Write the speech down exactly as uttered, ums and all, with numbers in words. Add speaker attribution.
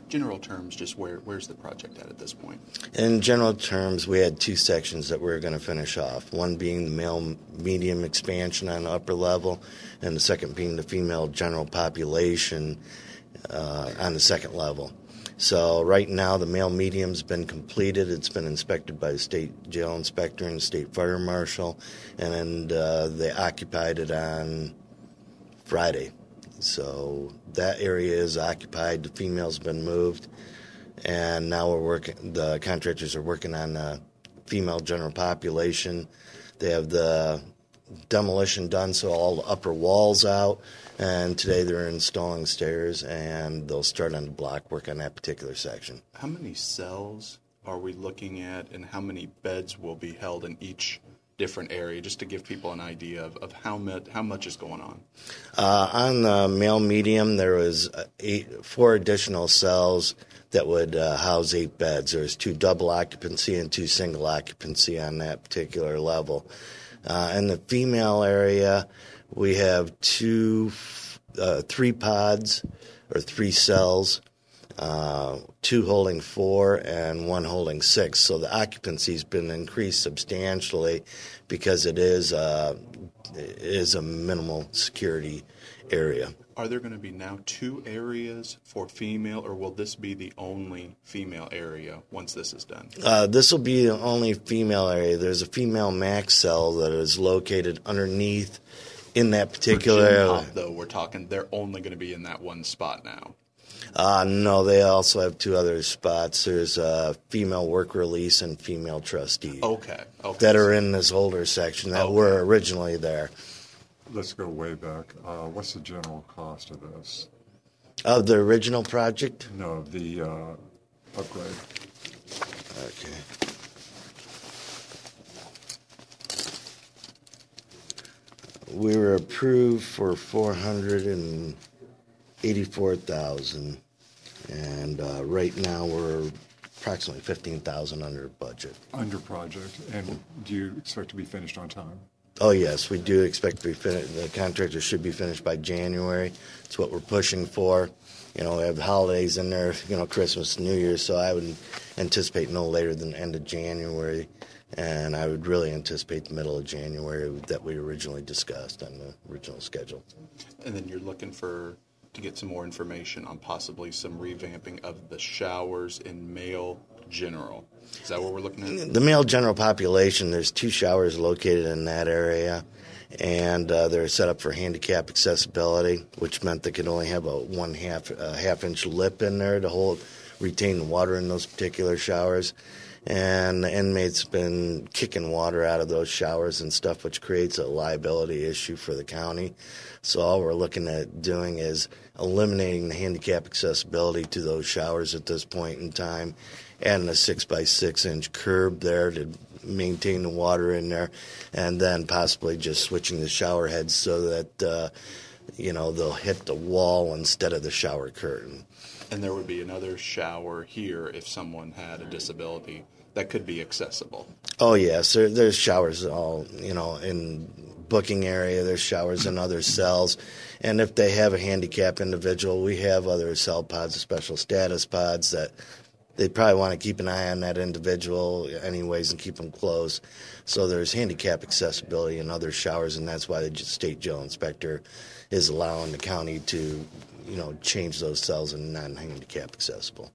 Speaker 1: general terms, just where where's the project at at this point?
Speaker 2: In general terms, we had two sections that we were going to finish off, one being the male medium expansion on the upper level, and the second being the female general population uh, on the second level. So right now the male medium's been completed. It's been inspected by the state jail inspector and the state fire marshal, and uh, they occupied it on Friday. So that area is occupied. The female's been moved, and now we're working. The contractors are working on the female general population. They have the demolition done, so all the upper walls out. And today they're installing stairs, and they'll start on the block work on that particular section.
Speaker 1: How many cells are we looking at, and how many beds will be held in each different area, just to give people an idea of, of how, much, how much is going on?
Speaker 2: Uh, on the male medium, there was eight, four additional cells that would uh, house eight beds. There's two double occupancy and two single occupancy on that particular level. Uh, in the female area, we have two, uh, three pods or three cells, uh, two holding four and one holding six. So the occupancy's been increased substantially because it is, uh, it is a minimal security area.
Speaker 1: Are there going to be now two areas for female, or will this be the only female area once this is done?
Speaker 2: Uh, this will be the only female area. There's a female max cell that is located underneath in that particular
Speaker 1: For Gen
Speaker 2: area.
Speaker 1: Pop, though, we're talking they're only going to be in that one spot now.
Speaker 2: Uh, no, they also have two other spots. There's uh, female work release and female trustee.
Speaker 1: Okay. okay.
Speaker 2: That are in this older section that
Speaker 1: Okay.
Speaker 2: were originally there.
Speaker 3: Let's go way back. Uh, what's the general cost of this?
Speaker 2: Of the original project?
Speaker 3: No, the uh, upgrade.
Speaker 2: Okay. We were approved for four hundred eighty-four thousand dollars, and uh, right now we're approximately fifteen thousand dollars under budget.
Speaker 3: Under project. And do you expect to be finished on time?
Speaker 2: Oh, yes, we do expect to be finished. The contractor should be finished by January. It's what we're pushing for. You know, we have holidays in there, you know, Christmas, New Year's, so I would anticipate no later than the end of January, and I would really anticipate the middle of January that we originally discussed on the original schedule.
Speaker 1: And then you're looking for to get some more information on possibly some revamping of the showers in male general. Is that what we're looking at?
Speaker 2: The male general population, there's two showers located in that area, and uh, they're set up for handicap accessibility, which meant they could only have a one half a half inch lip in there to hold retain the water in those particular showers. And the inmates been kicking water out of those showers and stuff, which creates a liability issue for the county. So all we're looking at doing is eliminating the handicap accessibility to those showers at this point in time, adding a six by six inch curb there to maintain the water in there, and then possibly just switching the shower heads so that uh, you know they'll hit the wall instead of the shower curtain.
Speaker 1: And there would be another shower here if someone had a disability that could be accessible.
Speaker 2: Oh yes, there, there's showers all you know in booking area. There's showers in other cells, and if they have a handicapped individual, we have other cell pods, special status pods that they probably want to keep an eye on that individual anyways and keep them close. So there's handicap accessibility in other showers, and that's why the state jail inspector is allowing the county to, you know, change those cells and non-handicap accessible.